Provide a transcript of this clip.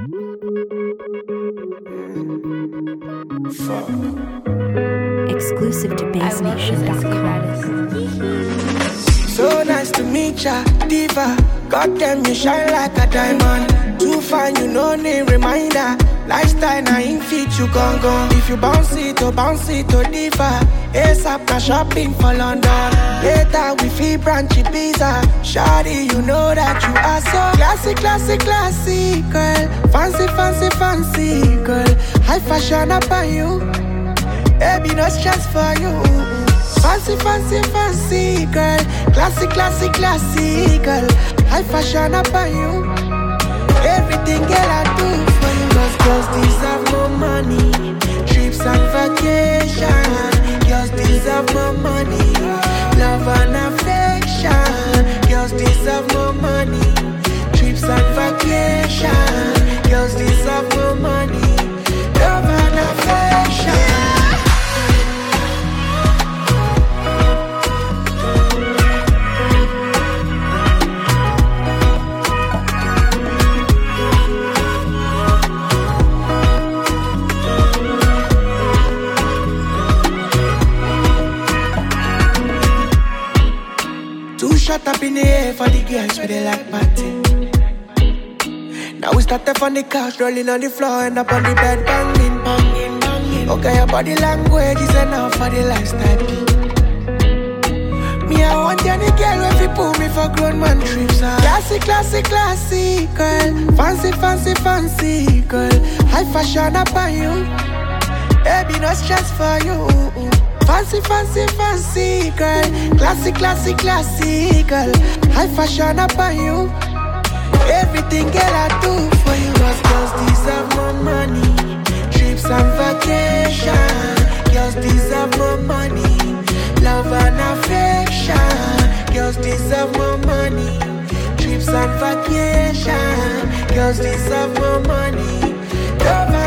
Exclusive to BassNation.com. So nice to meet ya, diva. Goddamn, you shine like a diamond. Too fine, you no need reminder. Lifestyle, na in fit you gon' go. If you bounce it, oh diva. ASAP, na shopping for London. Later, we feel branch Ibiza. Shawty, you know that you are so classic, classic, classy, girl. Fancy, fancy, fancy, girl. High fashion up on you. Baby, no stress for you. Fancy, fancy, fancy, girl. Classic, classic, classy, girl. High fashion up on you. Everything, girl, I do for you. Cause girls deserve more money. Trips and vacation. Girls deserve more money. Love and affection. Girls deserve more money. Trips and vacation. Girls deserve more money. Love and affection. Shut up in the air for the girls where they like party. Now we started from the couch, rolling on the floor and up on the bed, banging, banging, banging. Okay, your body language is enough for the lifestyle. Me, I want any girl if you pull me for grown man trips. Classic, classic, classy, girl. Fancy, fancy, fancy, girl. High fashion up on you. Baby, no stress for you. Fancy, fancy, fancy, girl. Classic, classic, classy, girl. High fashion up on you. Everything, girl, I do for you. Cause girls deserve more money. Trips and vacation. Girls deserve more money. Love and affection. Girls deserve more money. Trips and vacation. Girls deserve more money. Love and